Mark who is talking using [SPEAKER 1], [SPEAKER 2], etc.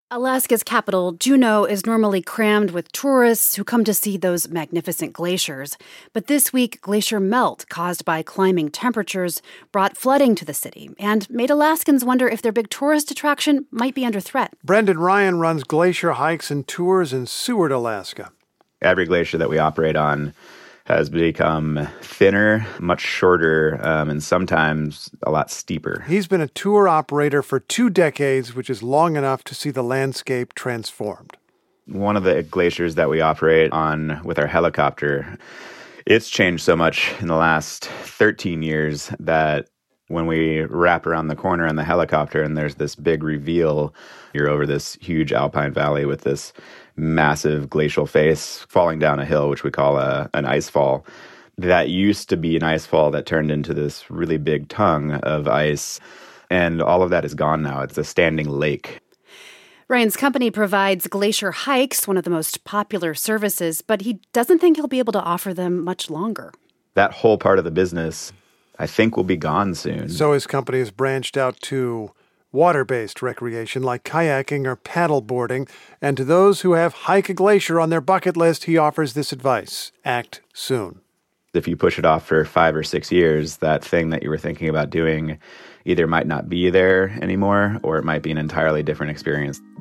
[SPEAKER 1] Alaska's capital, Juneau, is normally crammed with tourists who come to see those magnificent glaciers. But this week, glacier melt caused by climbing temperatures brought flooding to the city and made Alaskans wonder if their big tourist attraction might be under threat.
[SPEAKER 2] Brendan Ryan runs glacier hikes and tours in Seward, Alaska.
[SPEAKER 3] Every glacier that we operate on has become thinner, much shorter, and sometimes a lot steeper.
[SPEAKER 2] He's been a tour operator for 2 decades, which is long enough to see the landscape transformed.
[SPEAKER 3] One of the glaciers that we operate on with our helicopter, it's changed so much in the last 13 years that when we wrap around the corner on the helicopter and there's this big reveal, you're over this huge alpine valley with this massive glacial face falling down a hill, which we call an ice fall. That used to be an ice fall that turned into this really big tongue of ice, and all of that is gone now. It's a standing lake.
[SPEAKER 1] Ryan's company provides glacier hikes, one of the most popular services, but he doesn't think he'll be able to offer them much longer.
[SPEAKER 3] That whole part of the business, I think, will be gone soon.
[SPEAKER 2] So his company has branched out to water-based recreation like kayaking or paddle boarding, and to those who have hike a glacier on their bucket list, he offers this advice: act soon.
[SPEAKER 3] If you push it off for 5 or 6 years, that thing that you were thinking about doing either might not be there anymore, or it might be an entirely different experience.